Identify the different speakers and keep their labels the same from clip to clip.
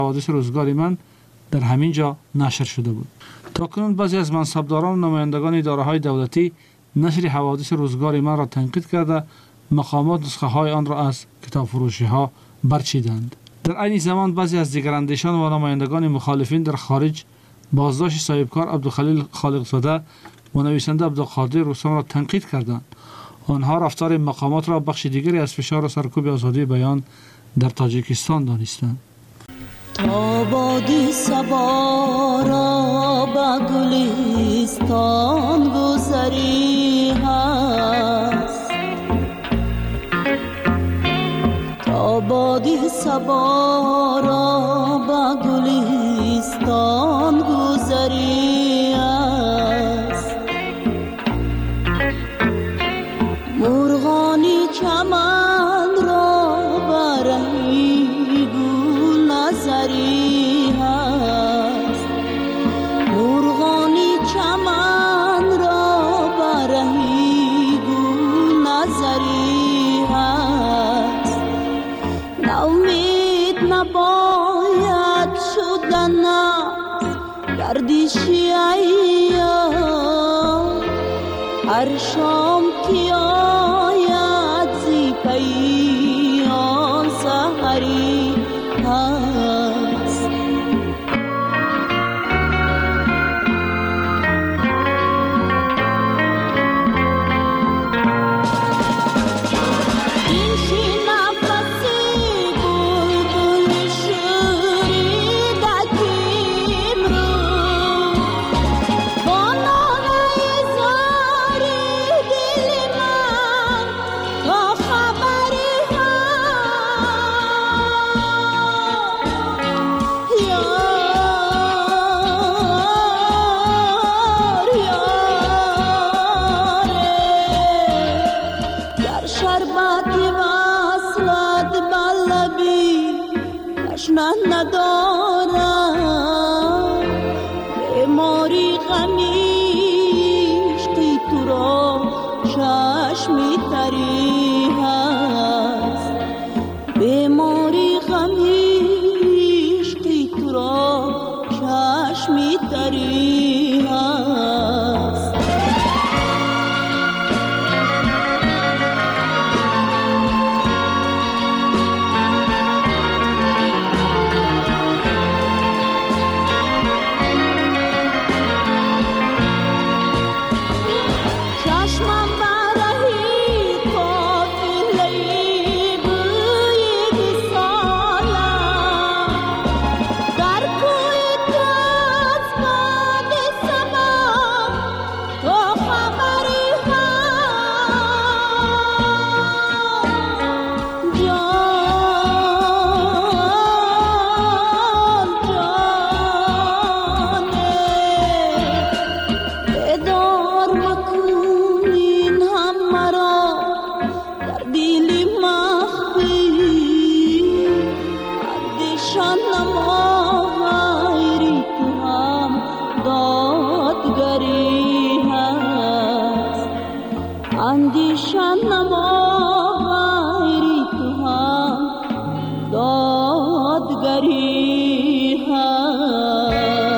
Speaker 1: حوادث روزگار من در همین جا نشر شده بود. تاکنون بعضی از منصبداران و نمایندگان اداره‌های دولتی نشر حوادث روزگار من را تنقید کرده مقامات نسخه های آن را از کتاب فروشی ها برچیدند. در عین زمان بعضی از دیگر اندیشان و نمایندگان مخالفین در خارج بازداشت صاحبکار عبدالخلیل خالقزاده و نویسنده عبدالقادر رستم را تنقید کردند. آنها رفتار مقامات را بخش دیگری از فشار و سرکوب آزادی بیان در تاجیکستان دانستند.
Speaker 2: تا بادی صبا را به گلستان گذری هست، تا بادی صبا را به گلستان گذری هست، مرغانی چمن را برهی گل نظری هست، مرغانی چمن را برهی گل نظری هست، نومید نباید شدن گردشی ایام، هر شام که آید زی پیام سحری هست. این شی نفسی بلبل شوریده کیم رو، با ناله زاری دل من تا خبری هست. گر شربتی وصلت بلبی تشنه ندارم، بیماری غمیشتی تو را چشمی تری هست، بیماری غمیشتی تو را چشمی تری هست. چشمم برهی کافیلهی بوی وصالم، در کوی تو از باد سما تو خبری هست. بیدار مکن این هم مرا در دلی مخفی، اندیشان نما غیری تو هم دادگری هست، اندیشان نما غیری تو هم دادگری هست.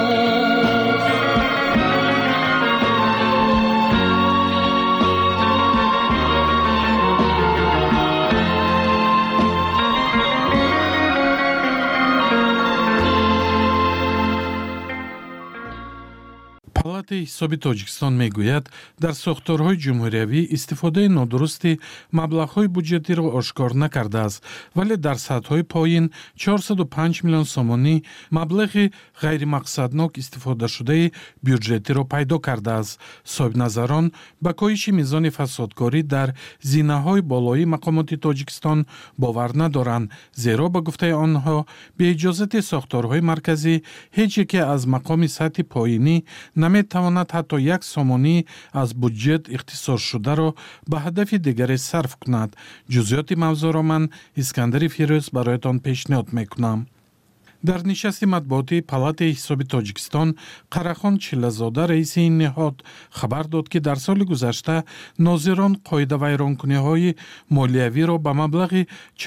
Speaker 3: палатаи ҳисоби Тоҷикистон мегӯяд, дар сохторҳои ҷумҳуриявӣ истифодаи нодурусти маблағҳои буҷетиро ошкор накардааст, вале дар сатҳҳои поин 405 миллион сомонӣ маблағи ғайримақсаднок истифодашудаи бюджетиро пайдо кардааст. соҳибназарон ба коҳиши мизони фасодкорӣ дар зинаҳои болоии мақомоти Тоҷикистон бовар надоранд, зеро ба гуфтаи онҳо беиҷозати сохторҳои марказӣ ҳеҷ яке аз мақоми сатҳи поинӣ наметавонад ҳатто як сомонӣ аз буҷет ихтисосшударо ба ҳадафи дигаре сарф кунад. ҷузъиёти мавзӯъро ман Искандари Фирӯз бароятон пешниҳод мекунам. дар нишасти матбуоти палатаи ҳисоби Тоҷикистон Қарахон Чилазода раиси ин ниҳод хабар дод, ки дар соли гузашта нозирон қоидавайронкуниҳои молиявиро ба маблағи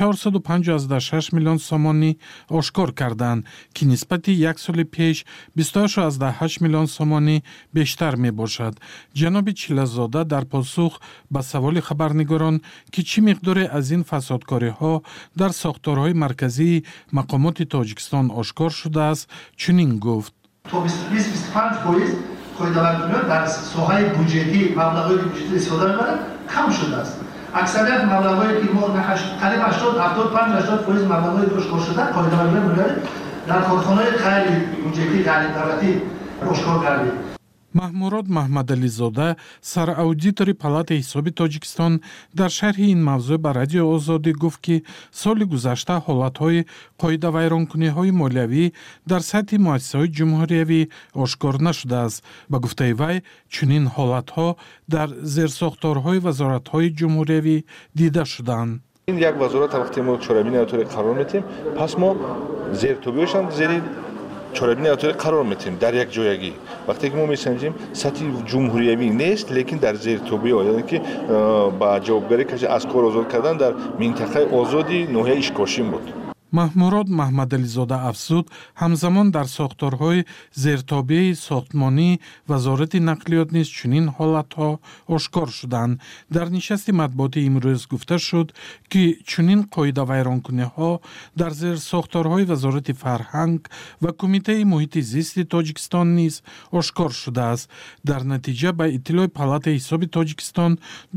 Speaker 3: 456 миллион сомонӣ ошкор карданд, ки нисбати як соли пеш 28 миллион сомонӣ бештар мебошад. ҷаноби Чилазода дар посух ба саволи хабарнигорон, ки чӣ миқдоре аз ин фасодкориҳо дар сохторҳои марказии мақомоти Тоҷикистон ошкор шудааст, чунин гуфт:
Speaker 4: 20-25% қоидавайронкуниҳо дар соҳаи буҷетӣ, маблағҳои буҷетӣ истифода мебаранд, кам шудааст. аксарият маблағҳое ки мо қариб 75-80% маблағҳои ошкор шуда қоидавайронкуниҳо дар корхонаҳои ғайри буҷетӣ, ғайри давлатӣ ошкор гардид.
Speaker 3: Маҳмурод Маҳмадализода, сараудитори палатаи ҳисоби Тоҷикистон, дар шарҳи ин мавзӯъ ба Радиои Озодӣ гуфт, ки соли гузашта ҳолатҳои қоидавайронкуниҳои молиявӣ дар сатҳи муассисаҳои ҷумҳуриявӣ ошкор нашудааст. Ба гуфтаи вай, чунин ҳолатҳо дар зерсохторҳои вазоратҳои ҷумҳуриявӣ дида шуданд.
Speaker 5: ин як вазорат вақте мо чорабини авторӣ қарор метиҳем, пас мо зертобиҳояшон зери чорабини авторӣ қарор метиҳем дар як ҷоягӣ. вақте ки мо месанҷем сатҳи ҷумҳуриявӣ нест, лекин дар зертобиҳо, яъне ки ба ҷавобгарӣ кашида аз кор озод кардан дар минтақаи озоди ноҳияи Ишкошин буд.
Speaker 3: Маҳмурод Маҳмадализода афзуд, ҳамзамон дар сохторҳои зертобии сохтмонии Вазорати нақлиёт низ чунин ҳолатҳо ошкор шуданд. Дар нишасти матбуоти имрӯз гуфта шуд, ки чунин қоидавайронкуниҳо дар зерсохторҳои Вазорати фарҳанг ва Кумитаи муҳити зисти Тоҷикистон низ ошкор шудааст. Дар натиҷа ба иттилои палатаи ҳисоби Тоҷикистон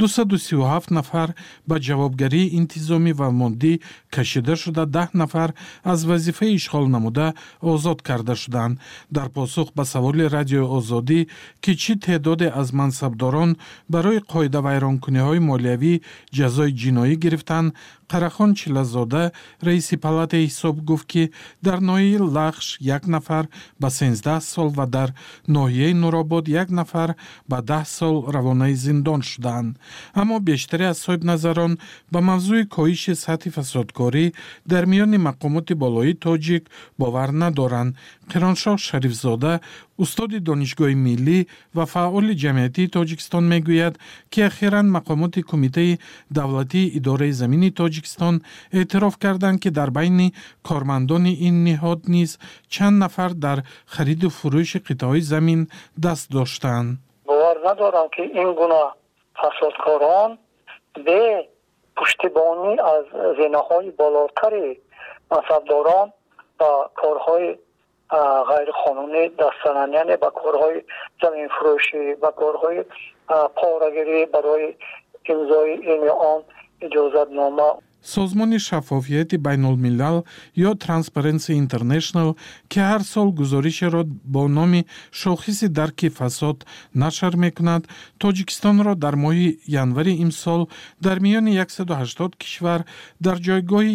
Speaker 3: 237 нафар ба ҷавобгарии интизомӣ ва моddӣ кашида шуда, 10 нафар аз вазифаи ишғол намуда озод карда шуданд. Дар посух ба саволи Радиои Озодӣ, ки чӣ теъдоде аз мансабдорон барои қоидавайронкуниҳои молиявӣ ҷазои ҷиноӣ гирифтанд, Қарахон Чилазода, раиси палатаи ҳисоб гуфт, ки дар ноҳияи Лахш 1 нафар ба 13 сол ва дар ноҳияи Нуробод 1 нафар ба 10 сол равонаи зиндон шуданд. Аммо бештари аз соҳибназарон ба мавзӯи коҳиши сатҳи фасодкорӣ дар миёни мақомоти болоии тоҷик бовар надоранд. Қироншоҳ Шарифзода, устоди донишгоҳи миллӣ ва фаъоли ҷамъиятии Тоҷикистон мегӯяд, ки ахиран мақомоти Кумитаи давлатии идораи замини Тоҷикистон эътироф карданд, ки дар байни кормандони ин ниҳод низ чанд нафар дар хариду фурӯши қитъаҳои замин даст доштанд.
Speaker 6: бовар надорам, ки ин гуна фасодкорон бе пуштибонӣ аз зинаҳои болотари мансабдорон ба корҳои ғайриқонунӣ дастзананд, яъне ба корҳои заминфурӯшӣ, ба корҳои порагирӣ барои имзои он иҷозатнома.
Speaker 3: созмони шаффофияти байнулмилал ё Transparency International, ки ҳар сол гузоришеро бо номи шохиси дарки фасод нашр мекунад, Тоҷикистонро дар моҳи январи имсол дар миёни 180 кишвар дар ҷойгоҳи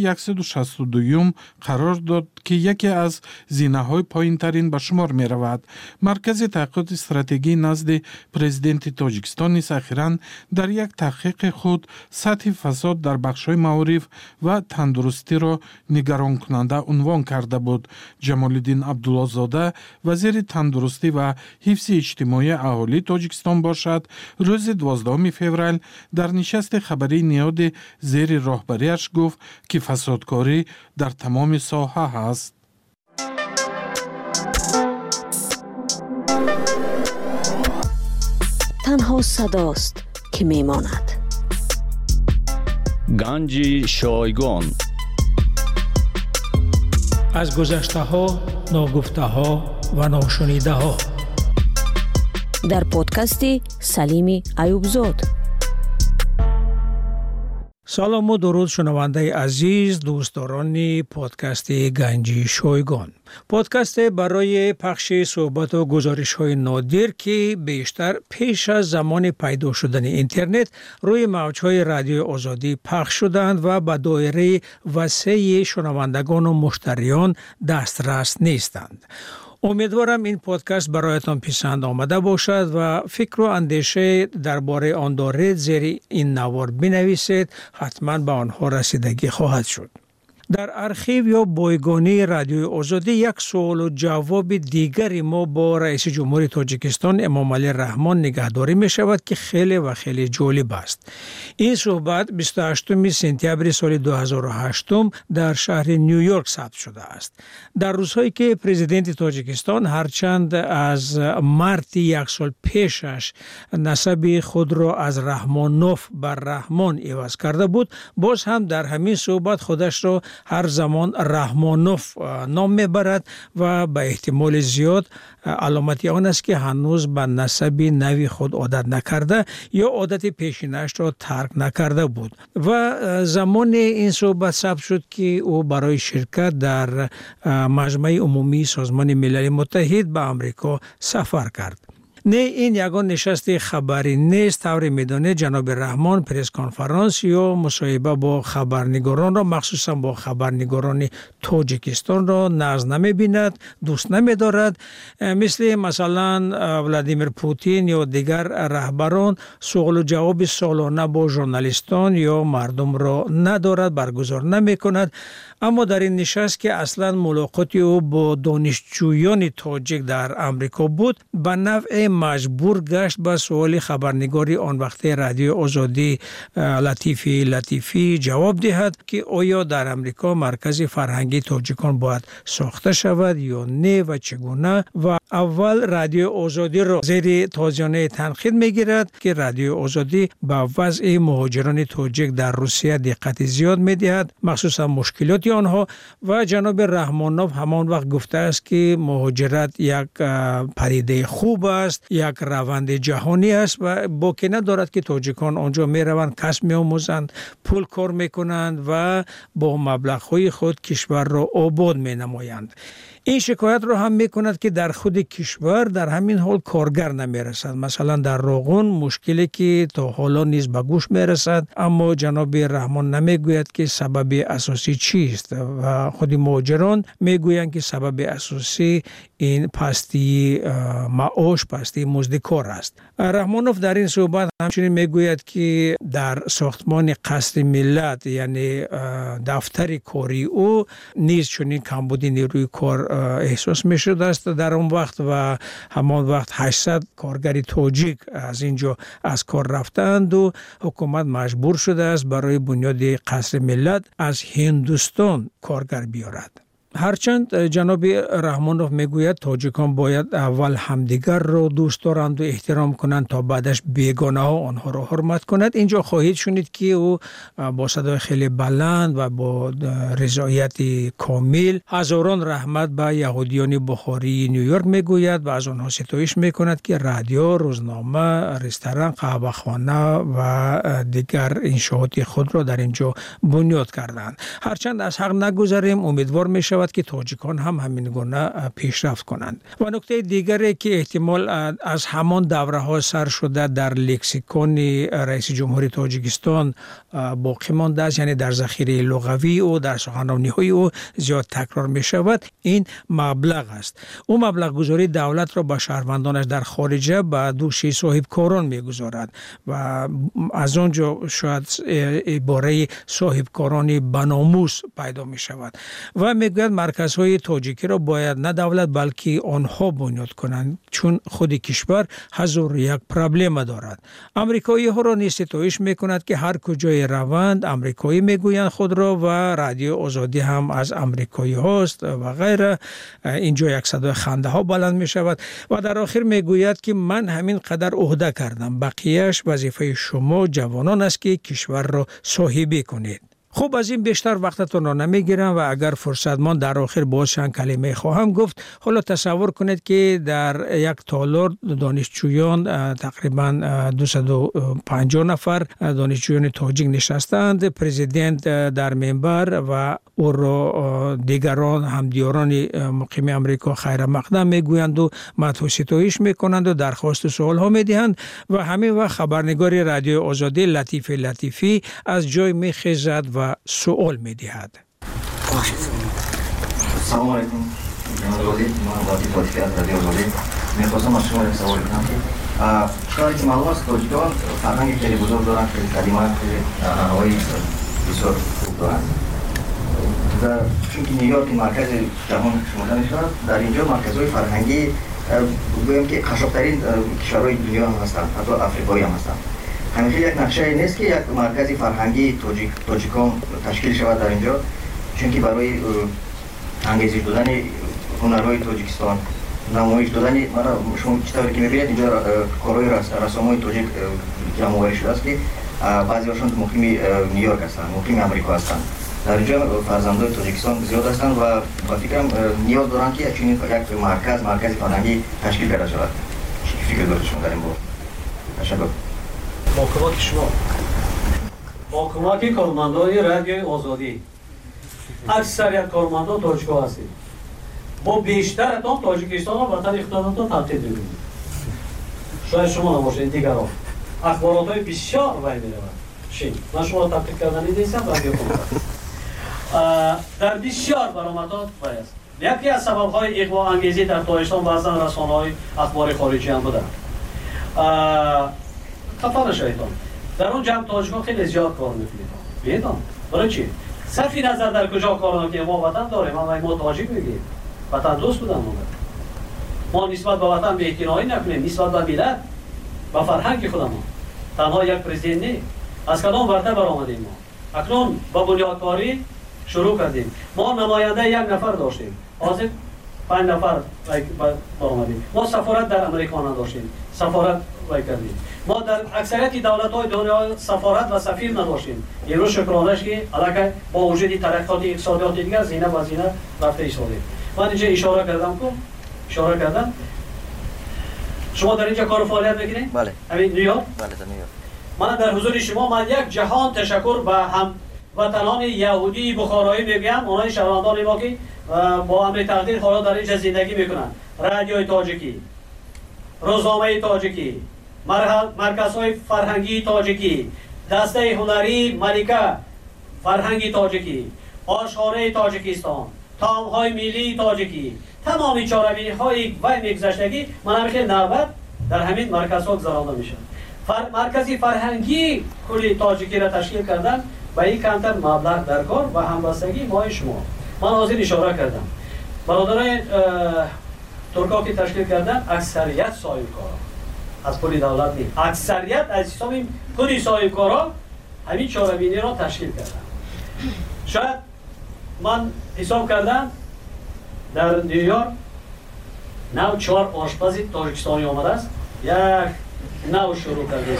Speaker 3: 162 қарор дод, ки яке аз зинаҳои поинтарин ба шумор меравад. Маркази таҳқиқоти стратегӣ назди президенти Тоҷикистон низ ахиран дар як таҳқиқи худ сатҳи фасод дар бахшҳои маориф ва тандурустиро нигаронкунанда унвон карда буд. Ҷамолиддин Абдуллозода, вазири тандурустӣ ва ҳифзи иҷтимоии аҳолии Тоҷикистон бошад, рӯзи 12 феврал дар нишасти хабарии ниҳоди зери роҳбариаш гуфт, ки фасодкорӣ дар тамоми соҳа ҳаст.
Speaker 7: танҳо садост ки мемонад.
Speaker 8: ганҷи шойгон
Speaker 9: аз гузаштаҳо, ногуфтаҳо ва ношунидаҳо.
Speaker 7: дар подкасти Салими Аюбзод.
Speaker 9: салому дуруд шунавандаи азиз, дӯстдорони подкасти ганҷи шойгон. подкасте барои пахши суҳбату гузоришҳои нодир, ки бештар пеш аз замони пайдо шудани интернет рӯи мавҷҳои Радиои Озодӣ пахш шуданд ва ба доираи васеъи шунавандагону муштариён дастрас нестанд. امیدوارم این پادکست برایتان پسند آمده باشد و فکر و اندیشه درباره آن دارید زیر این نوار بنویسید، حتما به آنها رسیدگی خواهد شد. در ارخیو یا بایگانی رادیو آزادی یک سوال و جواب دیگری ما با رئیس جمهوری تاجیکستان امام علی رحمان نگهداری می شود که خیلی و خیلی جالب است. این صحبت 28 سپتامبر سال 2008 در شهر نیویورک ثبت شده است. در روزهایی که پرزیدنت تاجیکستان هرچند از مارت یک سال پیشش نسب خود را از رحمانوف بر رحمان عوض کرده بود، باز هم در همین صحبت خودش را هر زمان رحمانوف نام میبرد و به احتمال زیاد علامتی آن است که هنوز به نسب نوی خود عادت نکرده یا عادت پیشینش را ترک نکرده بود و زمان این صحبت ثبت شد که او برای شرکت در مجمع عمومی سازمان ملل متحد به آمریکا سفر کرد. نه این یگان نشست خبری نیست. طور میدانه جناب رحمان پرس کنفرانس یا مصاحبه با خبرنگاران را مخصوصا با خبرنگاران تاجیکستان را ناز نمی‌بیند، دوست نمی‌دارد. مثلا ولادیمیر پوتین یا دیگر رهبران سوال و جواب سالانه با ژورنالیستان یا مردم را ندارد، برگزار نمی‌کند. اما در این نشست که اصلا ملاقاتی او با دانشجویان تاجیک در آمریکا بود، به نوع مجبور گشت به سوال خبرنگاری آن وقت رادیو آزادی لطیفی جواب دهد که آیا در آمریکا مرکز فرهنگی تاجیکان باید ساخته شود یا نه و چگونه. و اول رادیو آزادی را زیر تازیانه تنقید میگیرد که رادیو آزادی به وضع مهاجران تاجیک در روسیه دقت زیاد میدهد، مخصوصا مشکلات آنها. و جناب رحمانوف همان وقت گفته است که مهاجرت یک پدیده خوب است، یک روند جهانی است و باکی ندارد که تاجیکان آنجا می روند، کسب می آموزند، پول کار می کنند و با مبلغ‌های خود کشور را آباد می نمایند. این شکایت را هم می کند که در خود کشور در همین حال کارگر نمی رسد. مثلا در راغون مشکلی که تا حالا نیز به گوش می رسد، اما جناب رحمان نمی گوید که سبب اساسی چیست و خود مهاجران می گویند که سبب اساسی این پستی معاش، پستی مزد کار است. رحمانوف در این صحبت همچنین می گوید که در ساختمان قصر ملت یعنی دفتر کاری او نیز چنین کمبود نیروی کار احساس می شده است در اون وقت و همان وقت 800 کارگر تاجیک از اینجا از کار رفتند و حکومت مجبور شده است برای بنیاد قصر ملت از هندوستان کارگر بیارد. هرچند جناب رحمانوف میگوید تاجیکان باید اول همدیگر را دوست دارند و احترام کنند تا بعدش بیگانه ها آنها را حرمت کند. اینجا خواهید شنید که او با صدای خیلی بلند و با رضایت کامل هزاران رحمت به یهودیان بخاری نیویورک میگوید و از آنها ستایش میکند که رادیو، روزنامه، رستوران، قهوه‌خانه و دیگر انشاءات خود را در اینجا بنیاد کردند. هرچند از حق نگذریم، امیدوار میشود که تاجیکان هم همین گونه پیشرفت کنند. و نکته دیگری که احتمال از همان دوره ها سر شده در لکسیکون رئیس جمهوری تاجیکستان باقی مانده است، یعنی در ذخیره لغوی او در سخنرانی های او زیاد تکرار می شود، این مبلغ است. او مبلغ گذاری دولت را به شهروندانش در خارجه به دوش صاحب کاران می گذارد و از آنجا شاید عباره صاحب کاران بناموس پیدا می شود و می گوید مرکزهای تاجیکی را باید نه دولت بلکه آنها بنیاد کنند، چون خود کشور هزار یک پرابلم دارد. امریکایی ها را نیز ستایش میکند که هر کجای روند امریکایی میگویند خود را و رادیو آزادی هم از امریکایی هاست و غیره. اینجا یک صدای خنده ها بلند می شود و در آخر میگوید که من همین قدر عهده کردم، بقیهش وظیفه شما جوانان است که کشور را صاحبی کنید. خوب، از این بیشتر وقتتون را نمیگیرم و اگر فرصت من در آخر باز چند کلمه خواهم گفت. حالا تصور کنید که در یک تالار دانشجویان تقریبا 250 نفر دانشجویان تاجیک نشستند. پرزیدنت در منبر و او را دیگران همدیاران مقیم امریکا خیر مقدم میگویند و مدح و ستایش میکنند و درخواست و سوال ها میدهند و همین وقت خبرنگار رادیو آزادی لطیفی از جای میخیزد و سوال میدهد.
Speaker 10: سلام علیکم جناب وزیر، من لطیفی از رادیو آزادی میخواستم از شما یک سوال کنم که کاری که معلوم است تاجیکان فرهنگ خیلی بزرگ دارند، خیلی قدیمه، خیلی آنهایی بسیار خوب دارند چون که نیویورک مرکز جهان شمرده میشود، در اینجا مرکزهای فرهنگی بگویم که قشنگ‌ترین کشورهای دنیا هم هستند، حتی آفریقایی هم هستند. همیشه یک نقشه نیست که یک مرکز فرهنگی تاجیکان تشکیل شود در اینجا، چون که برای انگیزش دادن هنرهای تاجیکستان، نمایش دادن شما چطوری که می‌بینید اینجا کارهای رسامای تاجیک جمع آوری شده است که بعضی‌هاشون مقیم نیویورک هستند، مقیم آمریکا هستند. در اینجا فرزندان تاجیکستان زیاد هستند و با فکرم نیاز دارند که چنین یک مرکز فرهنگی تشکیل کرده شود. چی فکر دارید شما در این باره؟ تشکر.
Speaker 11: با کمک شما، با کمک کارمندان رادیوی آزادی، اکثریت کارمندان تاجیک‌ها هستید. با بیشترتان تاجیکستان و وطن خودتان تبدیل می‌کنید. شاید شما نباشید، دیگران. اخبارات‌های بسیار وای می‌رود. من شما رو تبدیل کردن نیستم، رادیو کنم. در بسیار برآمدات وای است. یکی از سبب‌های اغوا انگیزی در تاجیکستان بعضاً رسانه‌های اخبار خارجی هم بودند. خفا نشویدان. در اون جمع تاجیک‌ها خیلی زیاد کار می‌کنید. بیایید. برای چی؟ صرفی نظر در کجا کار می‌کنیم؟ ما وطن داریم، ما تاجیک میگیم. وطن دوست بودن ما نسبت به وطن بی‌اعتنایی نکنیم، نسبت به ملت و فرهنگ خودمان. تنها یک پرزیدنت نه. از کدام ورطه برآمدیم ما. اکنون با بنیادکاری شروع کردیم. ما نماینده یک نفر داشتیم. حاضر 5 نفر برآمدیم. ما سفارت در امریکا نداشتیم. سفارت کردیم. ما در اکثریت دولت‌های دنیا سفارت و سفیر نداشتیم. امروز شکرانش که علاقه با وجود ترقیات اقتصادی دیگر زینه و زینه رفته ایستاده. من اینجا اشاره کردم. شما در اینجا کار و فعالیت می‌کنید؟
Speaker 10: بله.
Speaker 11: همین نیویورک؟
Speaker 10: بله در نیویورک.
Speaker 11: من در حضور شما من یک جهان تشکر به هم وطنان یهودی بخارایی میگم، اونای شهروندان ما که با امر تقدیر حالا در اینجا زندگی میکنن. رادیوی تاجیکی، روزنامه تاجیکی، مرکزهای فرهنگی تاجیکی، دسته هنری ملکه فرهنگی تاجیکی، آشخانه تاجیکستان، طعم‌های ملی تاجیکی، تمامی چاره‌بینی‌های و میگذشتگی من همیشه نوبت در همین مرکزها گذرانده میشن. مرکزی فرهنگی کلی تاجیکی را تشکیل کردن و این کمتر مبلغ در کار و همبستگی ما شما. من حاضر اشاره کردم. برادران ترکا که تشکیل کردن اکثریت صاحبکارا از پول دولت نیست. اکثریت از حساب پول صاحبکارا همین چاره‌بینی را تشکیل کردن. شاید من حساب کردم در نیویورک 4 آشپز تاجیکستانی آمده است. یک نو شروع کرده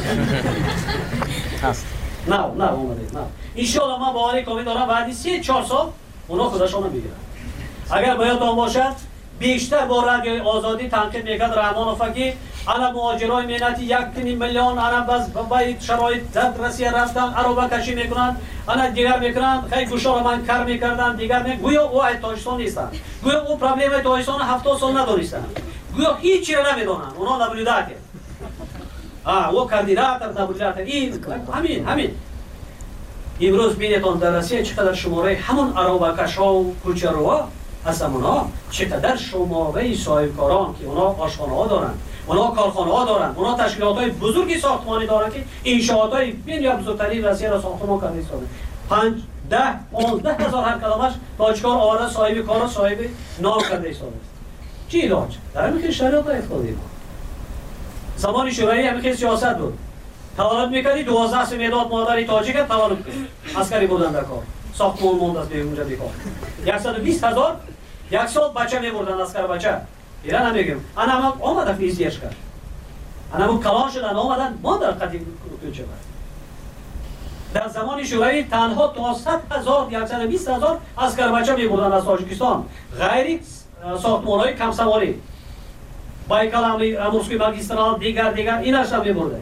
Speaker 11: است. نه اومده. ان شاء الله من باوری کامل دارم بعد 3-4 سال اونا خودشون میگیرن. اگر باید آن باشد بیشتر با رادیوی آزادی تنقید میکرد رحمان فقیه علی مهاجرای ملتی 1 میلیون عرب از باید شرایط دسترسی رفتن عربه کشی میکنن انا دیگر میکنن خیلی گوشا رو من کار میکردن دیگر گویا او تاجیکستان نیستن گویا او پرابلم تاجیکستان 70 سال ندونستن گویا هیچی رو نمیدونن اونا نبودات او کاندیداتر نبودات این همین امروز بینتون در روسیه چقدر شماره همون عربه کشا و کوچروا هستن اونا چقدر شماره صاحبکاران که اونا آشخانه ها دارن اونا کارخانه ها دارن اونا تشکیلات های بزرگی ساختمانی دارن که انشاءات های بین بزرگترین روسیه را ساختمان کرده ایستاده 5-10-15 هزار هر کلمش تاجیکار آورده صاحب کار و صاحب نام کرده ایستاده چی علاج؟ در همین شرایط افتادیم ما زمان شورایی همین سیاست بود تولد میکردی 12 سه مداد مادری تاجیک تولد کنید عسکری بودن در کار ساختمان موند از اونجا بیکار 120,000 یک سال بچه میبردن عسکر بچه ایران نمیگم انا هم آمده فیزیش کرد انا هم کلان شدن آمدن ما در قدیم کوچه برد در زمان شورایی تنها تا 100,000 120,000 عسکر بچه میبردن از تاجیکستان غیر ساختمان‌های کم سواری بایکال امروزکی ماگیسترال دیگر ایناش هم میبردن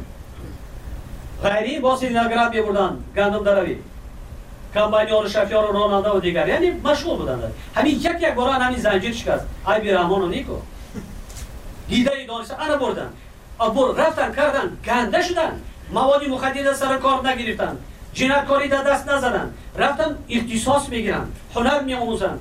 Speaker 11: غیری با سینگراد میبردن گندم دروی کمباینیار شفیار و راننده و دیگر یعنی مشغول بودن همین یک بار همین زنجیر شکست ای بی رحمان و نیکو دیده ای دانسته انا بردن رفتن کردن گنده شدن مواد مخدر سر کار نگرفتن جنایتکاری در دست نزدن رفتن اختصاص میگیرن هنر میآموزن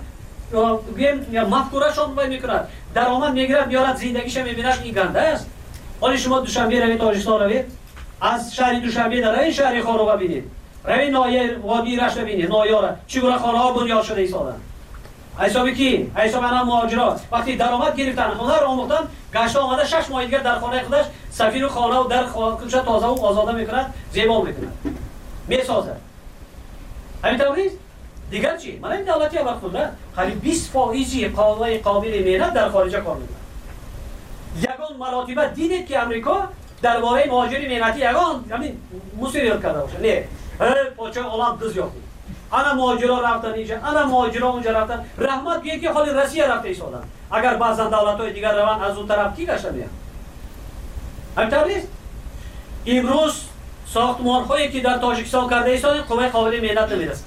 Speaker 11: یا مفکورهشون وای میکنن درآمد میگیرن میارن زندگیش میبینن این گنده است ولی شما دوشنبه روید تاجیکستان روید از شهر دوشنبه در این شهر خارو ببینید روی نایه وادی رشت ببینید نایاره چگونه خانه ها بنیاد شده ایستادن حساب کی حساب انا مهاجرات وقتی درآمد گرفتن هنر آموختن گشت آمده 6 ماه دیگه در خانه خودش سفیر و خانه و در خودش تازه و آزاده میکند زیبا میکند میسازه همین طوری دیگر چی من این دولتی وقت خونده قریب 20% قابل مهنت در خارج کار میکنه یگان مراتبه دیدید که امریکا درباره مهاجر مهنتی یگان همین مصیریت کرده باشه نه پاچه عالم دز یافت انا مهاجرا رفتن اینجا انا مهاجرا اونجا رفتن رحمت بیه که حال روسیه رفته ایستادن اگر بعضا دولت‌های دیگر روان از اون طرف کی گشته میان همینطور نیست امروز ساختمان‌هایی که در تاجیکستان کرده ایستادن قوه قابل مهنت نمیرسه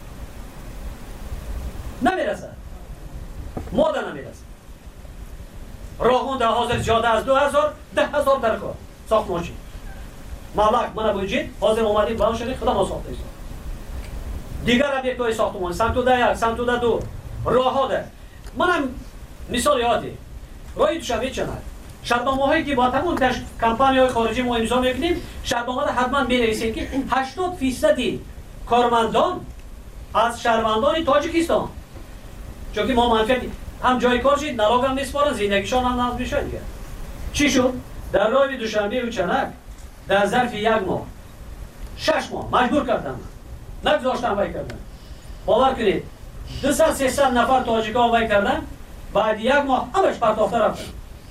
Speaker 11: ماده نمیرسه راهون در حاضر جاده از 2000 10,000 در کار ساختمانچی مالک من بوجید حاضر اومدیم بلند شدیم خدا ما ساخته ایستاد دیگر ابیکت‌های ساختمان سمتوده 1 سمتوده 2 راه ها ده منم مثال یادی راهی دوشنبه چند شرطنامه‌هایی که با تمام کمپانی‌های خارجی ما امضا می‌کنیم شرطنامه حتما بنویسید که 80% کارمندان از شهروندان تاجیکستان چون که ما منفعتی هم جای کار شید نلاگ هم میسپارن زندگیشان هم نظم میشه دیگه چی شد؟ در راه دوشنبه و چنک در ظرف 1 ماه 6 ماه مجبور کردم نگذاشتم وای کردن باور کنید 200-300 نفر تاجیکا وای کردن بعد 1 ماه همش پرتافته رفتن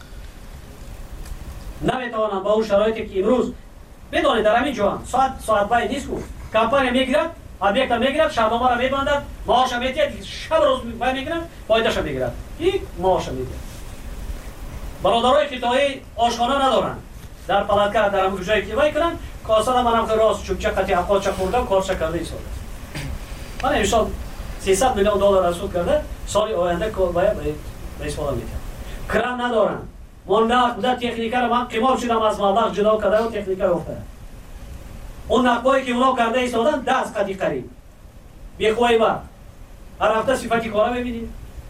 Speaker 11: نمیتوانم با اون شرایطی که امروز بدانید در همین جوان ساعت باید نیست کو کمپانی میگیرد ابیکت میگیرد شبنامه را میبندد معاش میدهد شب روز میگیرد فایدهش میگیرد این معاش میده برادرای خطایی آشخانه ندارن در پلاتکا در همون جایی که وای کنن کاسه منم که راست چوبچه قطعی اقاچه خوردم کارچه کرده ایستاده من امسال 300 میلیون دلار رسول کرده سال آینده باید به استفاده میکنم کرم ندارن من تکنیکه رو من قیمت شدم از مبلغ جدا کرده و تکنیکه رو افتاده اون نقبایی که اونا کرده ایستادن 10 قطعی قریب بیخواهی با هر هفته صفتی کارا ببینید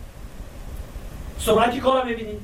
Speaker 11: سرعتی کارا ببینید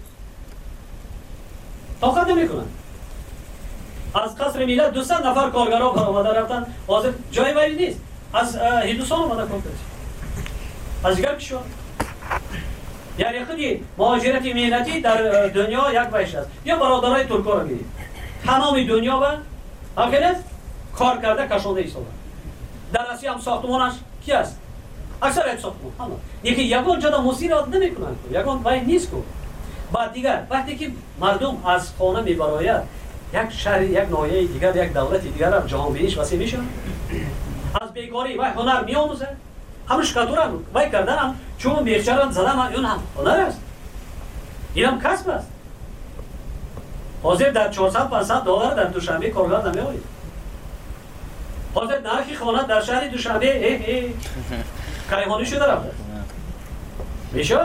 Speaker 11: طاقت نمیکنن از قصر ملت 200 نفر کارگرها برآمده رفتن حاضر جای ولی نیست از هندوستان اومده کار کرد از دیگر کشور یعنی خودی مهاجرت مهنتی در دنیا یک وجه است یا برادرای ترکا رو می‌بینید تمام دنیا و همکنه کار کرده کشانده ایستاده در آسیا هم ساختمانش کی است اکثریت ساختمان همه یکی یگان جدا مصیرات نمیکنن یگان وای نیست کو بعد دیگر وقتی که مردم از خانه میبراید یک شهر یک ناحیه دیگر یک دولت دیگر هم جهان بینیش وسیع میشه از بیکاری و هنر میآموزه همش کاتورن وای کردن چون میخچرن زدن اون هم هنر است این هم کسب است حاضر در 400-500 دلار در دوشنبه کارگر نمیآید حاضر نرخی خانه در شهر دوشنبه کیهانی شده رفته میشه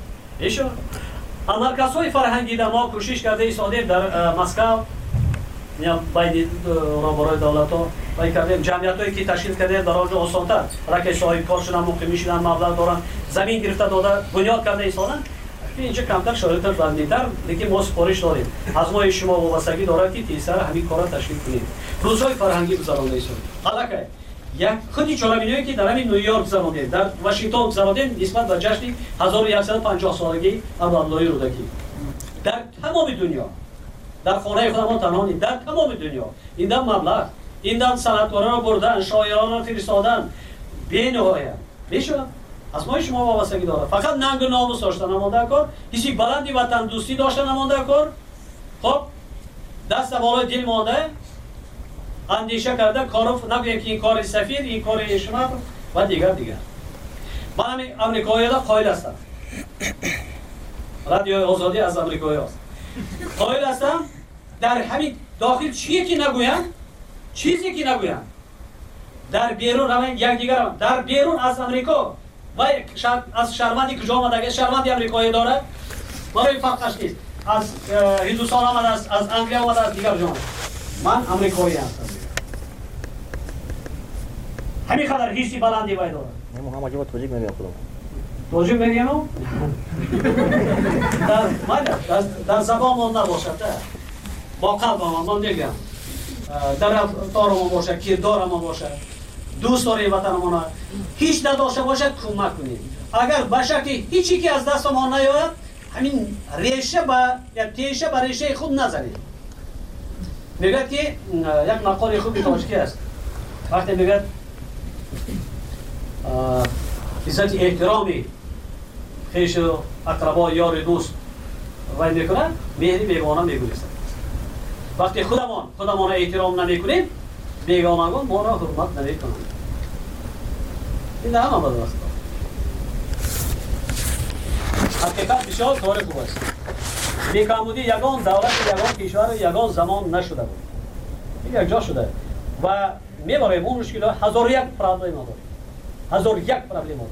Speaker 11: مرکزهای فرهنگی در ما کوشش کرده ایستادیم در مسکو یا باید برای دولت ها باید کردیم جمعیت هایی که تشکیل کرده در آنجا آسان‌تر رکش صاحب کار شدن مقیم شدن مبلغ دارن زمین گرفته داده بنیاد کرده ایستادن اینجا کمتر شرایط بندی‌تر لیکن ما سپارش داریم از ما شما وابستگی دارد که تیسر همین کارا تشکیل کنید روزهای فرهنگی گذرانده ایستادیم حالا یک خودی چالمینایی که در همین نیویورک گذراندیم در واشنگتن گذراندیم نسبت به جشن 1150 سالگی عبدالله رودکی در تمام دنیا در خانه خودمان تنها نیست در تمام دنیا این دم مبلغ این دم صنعتکاران را بردن شاعران را فرستادن بی‌نهایت میشه از ما شما وابستگی داره فقط ننگ و ناموس داشتن نمانده کار کسی بلندی وطن دوستی داشتن نمانده کار خب دست بالای دل مانده اندیشه کرده کارو نگویم که این کار سفیر این کار اشمت و دیگر من همین امریکایی ها قایل هستم رادیو آزادی از امریکایی هست قایل هستم در همین داخل چیزی که نگویم در بیرون همین یک دیگر هم در بیرون از امریکا و از شهروندی کجا آمده شهروندی امریکایی داره برای فرقش نیست از هندوستان آمده از انگلیس آمده از دیگر جامعه من امریکایی هستم همین خاطر حسی بلندی باید دارم
Speaker 10: من همه توجیک میگم خودم
Speaker 11: توجیک میگم در زبان من نباشد با قلب من نگم در رفتار من باشد کردار من باشد دوست داریم وطنمون، هیچ نداشته باشد کمک کنیم. اگر به شکلی هیچی که از دست ما نیاید، همین ریشه یا تیشه به ریشه خود نزنید. میگه که یک مقاله خوبی تاجیکی است، وقتی میگه عزت احترامی خویش و اقربا یار دوست وای میکنن، مهری بیگانه میگویند. وقتی خودمان احترام نمیکنیم، بیگانگان ما را حرمت نمیکنند. این همه بد است. حقیقت بسیار کار خوب است. بیکامودی یگان دولت، یگان کشور، یگان زمان نشده بود. این یک جا شده و میبریم اون مشکلات. 1001 پرابلم داریم. 1001 پرابلم داریم.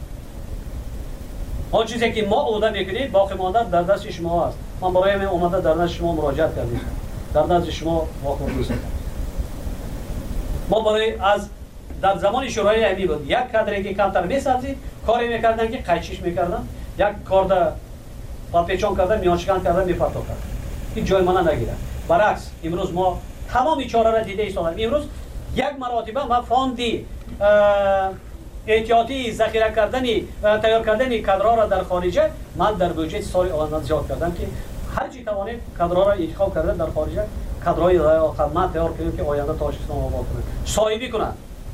Speaker 11: آن چیزی که ما عهده میکنیم باقی مانده در دست شما است. من برای من اومده در دست شما مراجعت کردیم. در دست شما واقع دوست دارم. ما برای از در زمان شورای امنی بود یک کادری که کمتر میسازید کاری میکردن که قیچیش میکردن، یک کارد پاپیچون کردن، میانشکن کردن، میپرتاب کردن. این جای من نگیره. برعکس امروز ما تمام چاره را دیده ایستادیم. امروز یک مراتبه ما فاندی احتیاطی ذخیره کردنی تیار کردنی کادرها را در خارجه من در بودجه سال آینده زیاد کردم که هر چی توانیم کادرها را انتخاب کردن در خارجه، کادرهای خدمت تیار کنیم که آینده تاجیکستان آباد کنه، صاحبی کنن.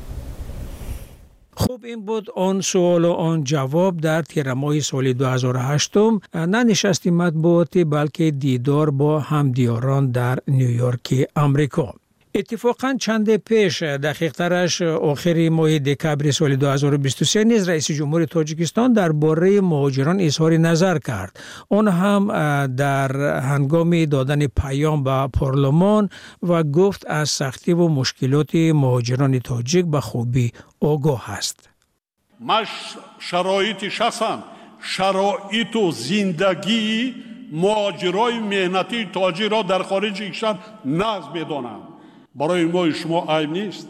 Speaker 9: خب این بود آن سوال و آن جواب در تیر ماه سال 2008. نه نشست مطبوعاتی بلکه دیدار با همدیاران در نیویورک امریکا. اتفاقا چند پیش دقیق‌ترش آخر ماه دکبر سال 2023 نیز رئیس جمهور تاجیکستان درباره مهاجران اظهار نظر کرد. آن هم در هنگام دادن پیام به پارلمان و گفت از سختی و مشکلات مهاجران تاجیک به خوبی آگاه است.
Speaker 12: من شرایط شخصا شرایط و زندگی مهاجرای مهنتی تاجیک را در خارج کشور نقض بدانم. برای ما شما عیب نیست.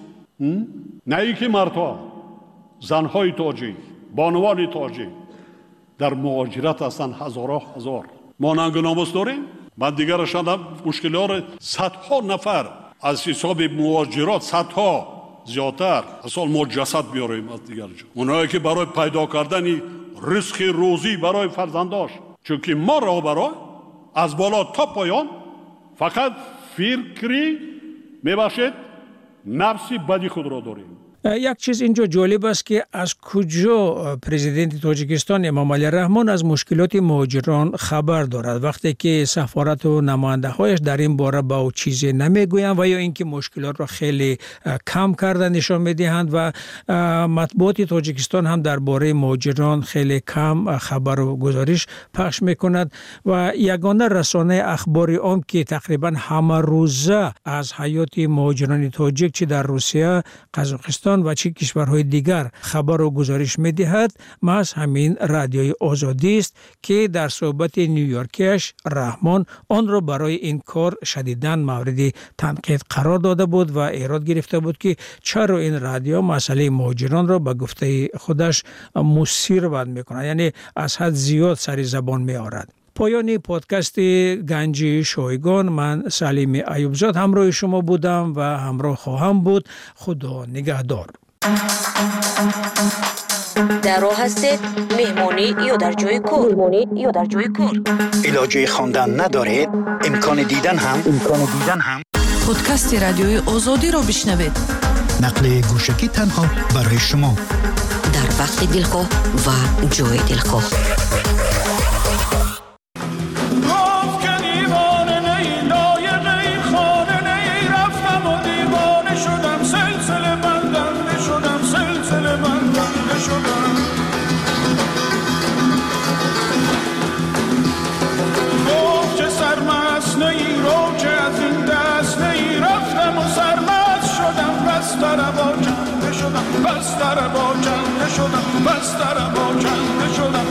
Speaker 12: نه ای که مردها، زنهای تاجیک، بانوان تاجیک در مهاجرت هستند هزار. ما ننگ و ناموس داریم. من دیگر شدم مشکلات صدها نفر از حساب مهاجرات، صدها زیادتر اصلا ما جسد بیاریم از دیگر جا. اونایی که برای پیدا کردن رزق روزی برای فرزنداش، چون که ما را برای از بالا تا پایان فقط فکری میباشد نفسی بدی خود را داریم.
Speaker 9: یک چیز اینجا جالب است که از کجا پرزیدنت تاجیکستان امام علی رحمان از مشکلات مهاجران خبر دارد وقتی که سفارت و نماینده هایش در این باره با او چیزی نمیگویند و یا اینکه مشکلات را خیلی کم کرده نشان میدهند و مطبوعات تاجیکستان هم درباره مهاجران خیلی کم خبر و گزارش پخش میکند و یگانه رسانه اخبار عام که تقریبا همه روزه از حیات مهاجران تاجیک چه در روسیه، قزاقستان و چه کشورهای دیگر خبر و گزارش می‌دهد محض همین رادیوی آزادی است که در صحبت نیویورکیش رحمان آن را برای این کار شدیداً مورد تنقید قرار داده بود و ایراد گرفته بود که چرا این رادیو مسئله مهاجران را به گفته خودش مثیر بند می‌کند، یعنی از حد زیاد سر زبان می‌آورد. پایان پادکست گنج شایگان، من سلیم ایوبزاد همراه شما بودم و همراه خواهم بود. خدا نگهدار.
Speaker 7: در راه هستید مهمانی یا در جای کار؟
Speaker 13: علاجه خواندن ندارید؟ امکان دیدن هم
Speaker 14: پادکست رادیوی آزادی را بشنوید.
Speaker 13: نقل گوشکی تنها برای شما
Speaker 7: در وقت دلخواه و جای دلخواه.
Speaker 15: بستر با کنده شدم